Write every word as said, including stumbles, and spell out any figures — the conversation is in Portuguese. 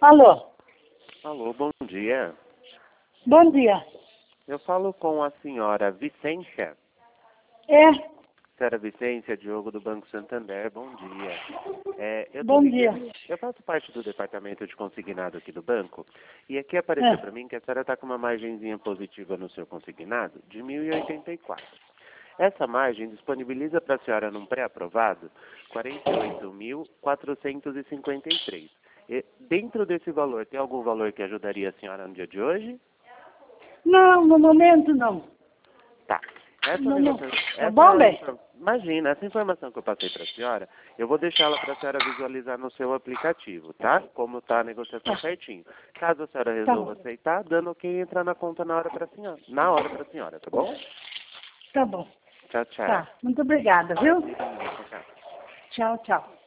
Alô? Alô, bom dia. Bom dia. Eu falo com a senhora Vicência. É, Senhora Vicência, Diogo do Banco Santander, bom dia. É, eu tô bom ligando- dia. Eu faço parte do departamento de consignado aqui do banco e aqui apareceu É. para mim que a senhora está com uma margenzinha positiva no seu consignado de mil e oitenta e quatro. Essa margem disponibiliza para a senhora num pré-aprovado quarenta e oito mil quatrocentos e cinquenta e três. E dentro desse valor, tem algum valor que ajudaria a senhora no dia de hoje? Não, no momento não. Tá. Essa Não, não. negociação, Tá essa bom, bem? infor- imagina, essa informação que eu passei para a senhora, eu vou deixá-la para a senhora visualizar no seu aplicativo, tá? Como está a negociação Tá. certinho. Caso a senhora Tá resolva bom. aceitar, dando ok, entrar na conta na hora para a senhora. Na hora para a senhora, tá bom? Tá bom. Tchau, tchau. Tá. Muito obrigada, viu? Tchau, tchau. Tchau, tchau.